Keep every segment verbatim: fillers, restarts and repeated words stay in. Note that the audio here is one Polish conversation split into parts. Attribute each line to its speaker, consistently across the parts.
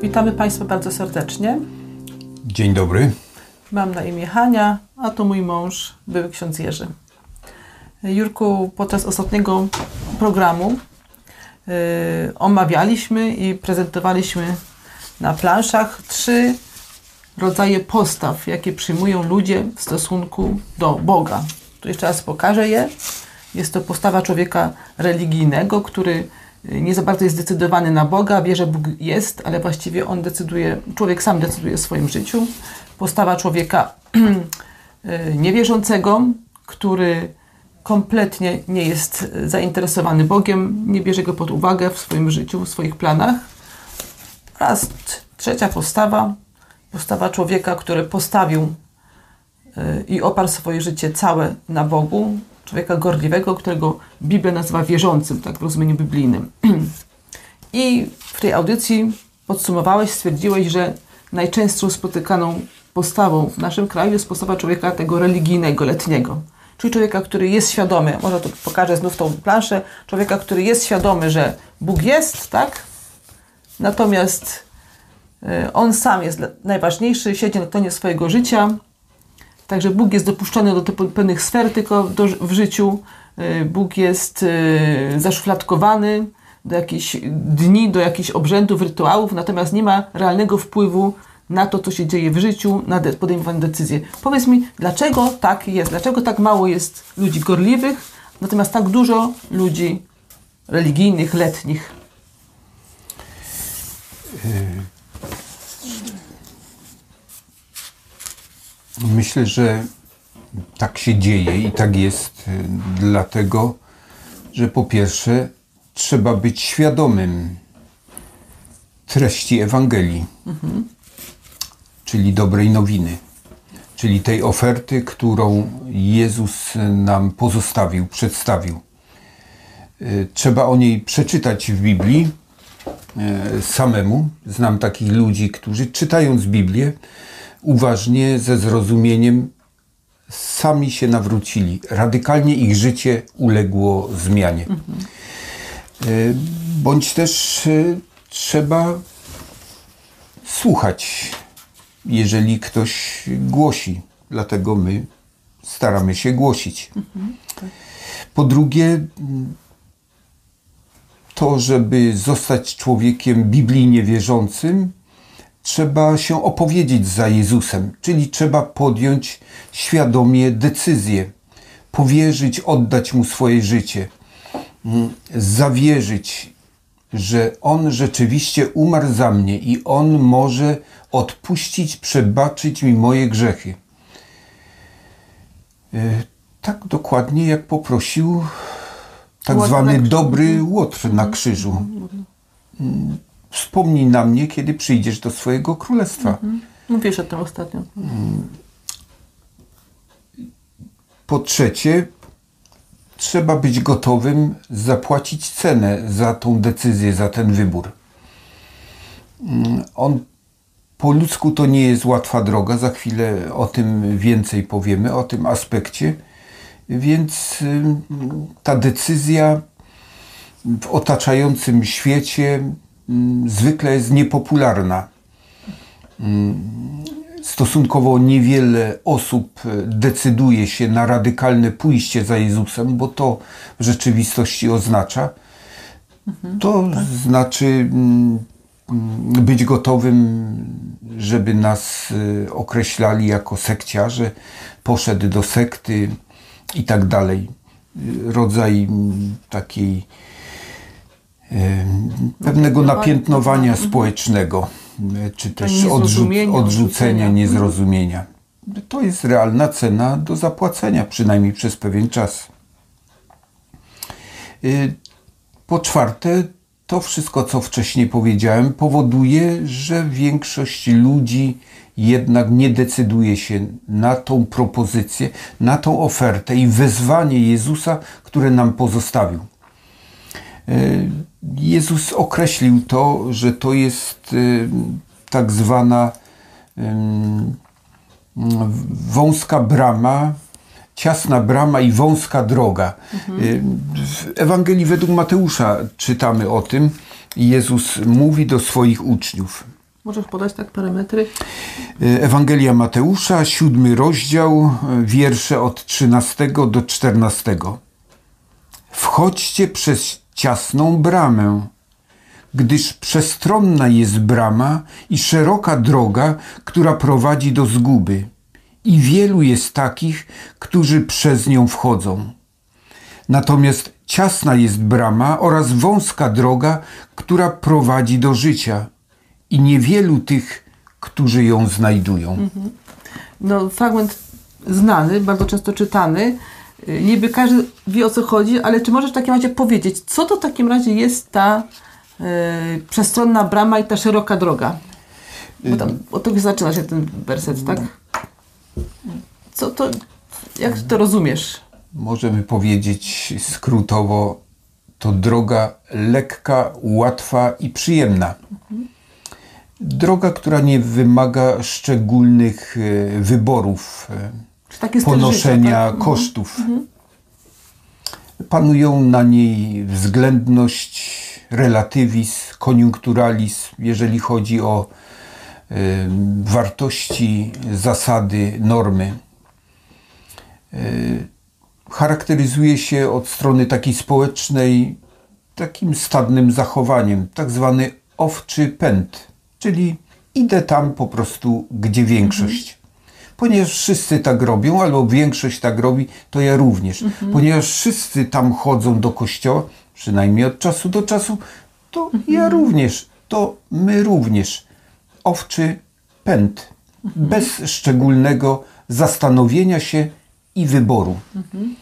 Speaker 1: Witamy Państwa bardzo serdecznie.
Speaker 2: Dzień dobry.
Speaker 1: Mam na imię Hania, a to mój mąż, były ksiądz Jerzy. Jurku, podczas ostatniego programu yy, omawialiśmy i prezentowaliśmy na planszach trzy rodzaje postaw, jakie przyjmują ludzie w stosunku do Boga. Tu jeszcze raz pokażę je. Jest to postawa człowieka religijnego, który nie za bardzo jest zdecydowany na Boga, wie, że Bóg jest, ale właściwie on decyduje, człowiek sam decyduje o swoim życiu. Postawa człowieka niewierzącego, który kompletnie nie jest zainteresowany Bogiem, nie bierze go pod uwagę w swoim życiu, w swoich planach. Oraz trzecia postawa, postawa człowieka, który postawił i oparł swoje życie całe na Bogu, człowieka gorliwego, którego Biblia nazywa wierzącym, tak w rozumieniu biblijnym. I w tej audycji podsumowałeś, stwierdziłeś, że najczęstszą spotykaną postawą w naszym kraju jest postawa człowieka tego religijnego, letniego. Czyli człowieka, który jest świadomy, może tu pokażę znów tą planszę, człowieka, który jest świadomy, że Bóg jest, tak? Natomiast on sam jest najważniejszy, siedzi na tronie swojego życia. Także Bóg jest dopuszczony do pewnych sfer tylko do, w życiu. Bóg jest zaszufladkowany do jakichś dni, do jakichś obrzędów, rytuałów, natomiast nie ma realnego wpływu na to, co się dzieje w życiu, na de- podejmowane decyzje. Powiedz mi, dlaczego tak jest? Dlaczego tak mało jest ludzi gorliwych, natomiast tak dużo ludzi religijnych, letnich?
Speaker 2: Myślę, że tak się dzieje i tak jest dlatego, że po pierwsze trzeba być świadomym treści Ewangelii, mhm. czyli dobrej nowiny, czyli tej oferty, którą Jezus nam pozostawił, przedstawił. Trzeba o niej przeczytać w Biblii samemu. Znam takich ludzi, którzy czytając Biblię uważnie, ze zrozumieniem, sami się nawrócili. Radykalnie ich życie uległo zmianie. Mhm. Bądź też trzeba słuchać, jeżeli ktoś głosi. Dlatego my staramy się głosić. Mhm. Po drugie, to, żeby zostać człowiekiem biblijnie wierzącym, trzeba się opowiedzieć za Jezusem, czyli trzeba podjąć świadomie decyzję, powierzyć, oddać Mu swoje życie, zawierzyć, że On rzeczywiście umarł za mnie i On może odpuścić, przebaczyć mi moje grzechy. Tak dokładnie jak poprosił tak zwany dobry Łotr na krzyżu. Wspomnij na mnie, kiedy przyjdziesz do swojego królestwa.
Speaker 1: Mhm. Mówisz o tym ostatnio.
Speaker 2: Po trzecie, trzeba być gotowym zapłacić cenę za tą decyzję, za ten wybór. On po ludzku to nie jest łatwa droga, za chwilę o tym więcej powiemy, o tym aspekcie, więc ta decyzja w otaczającym świecie zwykle jest niepopularna. Stosunkowo niewiele osób decyduje się na radykalne pójście za Jezusem, bo to w rzeczywistości oznacza, to mhm, tak. znaczy być gotowym, żeby nas określali jako sekciarze, poszedł do sekty i tak dalej. Rodzaj takiej pewnego napiętnowania społecznego, czy też odrzu- odrzucenia, niezrozumienia. To jest realna cena do zapłacenia, przynajmniej przez pewien czas. Po czwarte, to wszystko, co wcześniej powiedziałem, powoduje, że większość ludzi jednak nie decyduje się na tą propozycję, na tą ofertę i wezwanie Jezusa, które nam pozostawił. Jezus określił to, że to jest tak zwana wąska brama, ciasna brama i wąska droga. Mhm. W Ewangelii według Mateusza czytamy o tym. Jezus mówi do swoich uczniów.
Speaker 1: Możesz podać tak parametry?
Speaker 2: Ewangelia Mateusza, siódmy rozdział, wiersze od trzynastego do czternastego. Wchodźcie przez ciasną bramę, gdyż przestronna jest brama i szeroka droga, która prowadzi do zguby, i wielu jest takich, którzy przez nią wchodzą. Natomiast ciasna jest brama oraz wąska droga, która prowadzi do życia, i niewielu tych, którzy ją znajdują.
Speaker 1: Mhm. No, fragment znany, bardzo często czytany. Niby każdy wie, o co chodzi, ale czy możesz w takim razie powiedzieć, co to w takim razie jest ta yy, przestronna brama i ta szeroka droga? Bo tam od tego zaczyna się ten werset, tak? Co to, jak to rozumiesz?
Speaker 2: Możemy powiedzieć skrótowo, to droga lekka, łatwa i przyjemna. Mhm. Droga, która nie wymaga szczególnych wyborów, ponoszenia życia, tak? kosztów. Mhm. Panują na niej względność, relatywizm, koniunkturalizm, jeżeli chodzi o y, wartości, zasady, normy. Y, charakteryzuje się od strony takiej społecznej takim stadnym zachowaniem, tak zwany owczy pęd. Czyli idę tam po prostu, gdzie większość. Mhm. Ponieważ wszyscy tak robią, albo większość tak robi, to ja również. Mhm. Ponieważ wszyscy tam chodzą do kościoła, przynajmniej od czasu do czasu, to mhm. ja również, to my również. Owczy pęd. Mhm. Bez szczególnego zastanowienia się i wyboru. Mhm.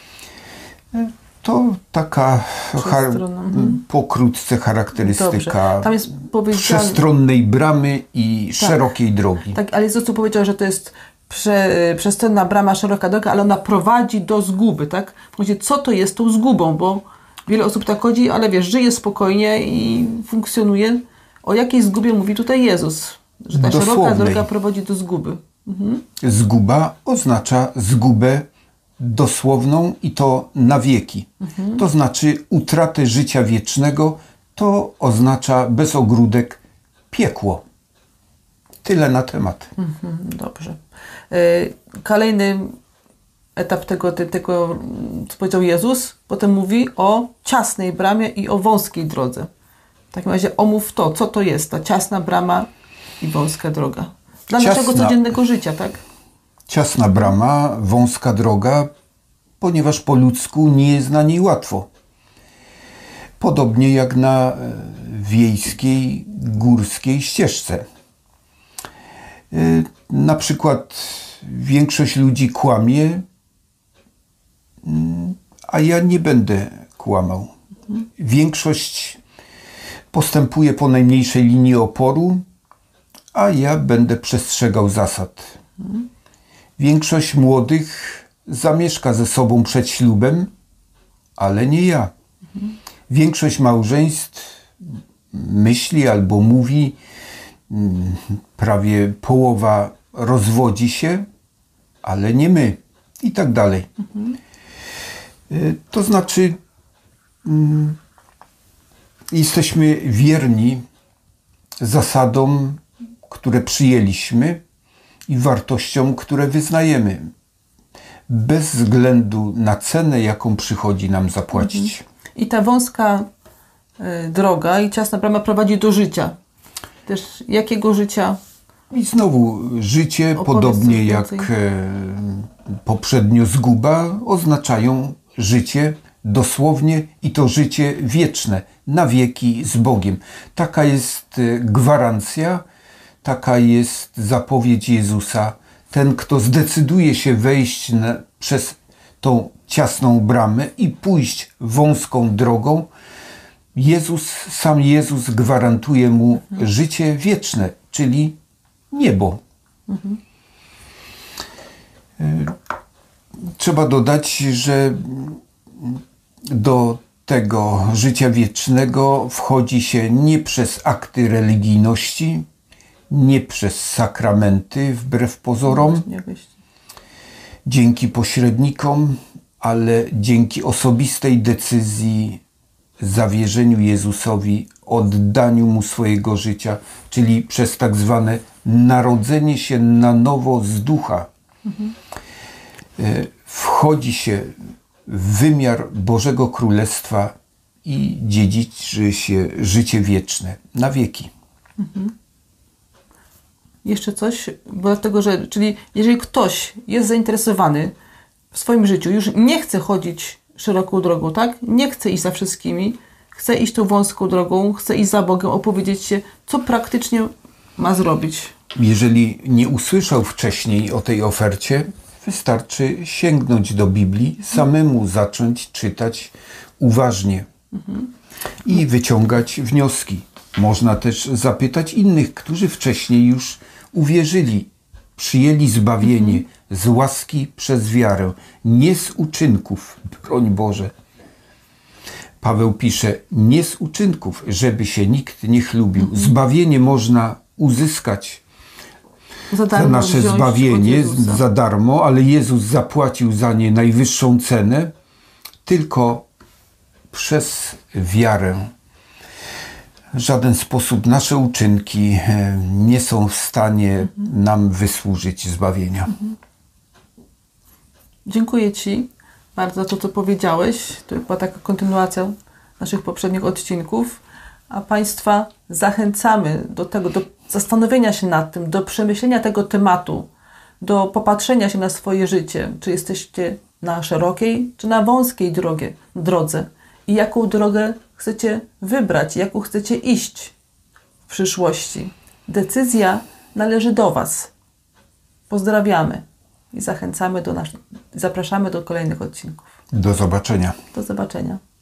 Speaker 2: To taka char mhm. pokrótce charakterystyka Tam jest powiedziane... przestronnej bramy i tak. szerokiej drogi.
Speaker 1: Tak, ale Jezus tu powiedział, że to jest prze, przestronna brama, szeroka droga, ale ona prowadzi do zguby, tak? Mówicie, co to jest tą zgubą, bo wiele osób tak chodzi, ale wiesz, żyje spokojnie i funkcjonuje. O jakiej zgubie mówi tutaj Jezus? Że ta Dosłownej. szeroka droga prowadzi do zguby. Mhm.
Speaker 2: Zguba oznacza zgubę dosłowną i to na wieki. Mhm. To znaczy utratę życia wiecznego, to oznacza bez ogródek piekło. Tyle na temat.
Speaker 1: Mhm, dobrze. Kolejny etap tego, tego, co powiedział Jezus, potem mówi o ciasnej bramie i o wąskiej drodze. W takim razie omów to, co to jest ta ciasna brama i wąska droga. Dla ciasna, naszego codziennego życia, tak?
Speaker 2: Ciasna brama, wąska droga, ponieważ po ludzku nie jest na niej łatwo. Podobnie jak na wiejskiej, górskiej ścieżce. Na przykład większość ludzi kłamie, a ja nie będę kłamał. Większość postępuje po najmniejszej linii oporu, a ja będę przestrzegał zasad. Większość młodych zamieszka ze sobą przed ślubem, ale nie ja. Większość małżeństw myśli albo mówi, prawie połowa rozwodzi się, ale nie my. I tak dalej. Mhm. To znaczy jesteśmy wierni zasadom, które przyjęliśmy i wartościom, które wyznajemy. Bez względu na cenę, jaką przychodzi nam zapłacić. Mhm.
Speaker 1: I ta wąska y, droga i ciasna brama prowadzi do życia. Też jakiego życia?
Speaker 2: I znowu życie, podobnie jak e, poprzednio zguba, oznaczają życie dosłownie i to życie wieczne, na wieki z Bogiem. Taka jest gwarancja, taka jest zapowiedź Jezusa. Ten, kto zdecyduje się wejść na, przez tą ciasną bramę i pójść wąską drogą, Jezus, sam Jezus gwarantuje mu mhm. życie wieczne, czyli niebo. Mhm. Trzeba dodać, że do tego życia wiecznego wchodzi się nie przez akty religijności, nie przez sakramenty, wbrew pozorom, dzięki pośrednikom, ale dzięki osobistej decyzji zawierzeniu Jezusowi, oddaniu Mu swojego życia, czyli przez tak zwane narodzenie się na nowo z ducha. Mhm. Wchodzi się w wymiar Bożego Królestwa i dziedziczy się życie wieczne na wieki.
Speaker 1: Mhm. Jeszcze coś, bo dlatego, że, czyli jeżeli ktoś jest zainteresowany w swoim życiu, już nie chce chodzić szeroką drogą, tak? Nie chce iść za wszystkimi, chce iść tą wąską drogą, chce iść za Bogiem, opowiedzieć się, co praktycznie ma zrobić.
Speaker 2: Jeżeli nie usłyszał wcześniej o tej ofercie, wystarczy sięgnąć do Biblii, samemu zacząć czytać uważnie mhm. i wyciągać wnioski. Można też zapytać innych, którzy wcześniej już uwierzyli, przyjęli zbawienie mhm. z łaski przez wiarę, nie z uczynków, broń Boże. Paweł pisze, nie z uczynków, żeby się nikt nie chlubił. Mhm. Zbawienie można uzyskać
Speaker 1: za, darmo,
Speaker 2: za nasze zbawienie za darmo, ale Jezus zapłacił za nie najwyższą cenę tylko przez wiarę. W żaden sposób nasze uczynki nie są w stanie mhm. nam wysłużyć zbawienia. Mhm.
Speaker 1: Dziękuję Ci bardzo za to, co powiedziałeś. To była taka kontynuacja naszych poprzednich odcinków. A Państwa zachęcamy do tego, do zastanowienia się nad tym, do przemyślenia tego tematu, do popatrzenia się na swoje życie. Czy jesteście na szerokiej, czy na wąskiej drogie, drodze. I jaką drogę chcecie wybrać, jaką chcecie iść w przyszłości. Decyzja należy do Was. Pozdrawiamy i zachęcamy do nas, zapraszamy do kolejnych odcinków.
Speaker 2: Do zobaczenia.
Speaker 1: Do zobaczenia.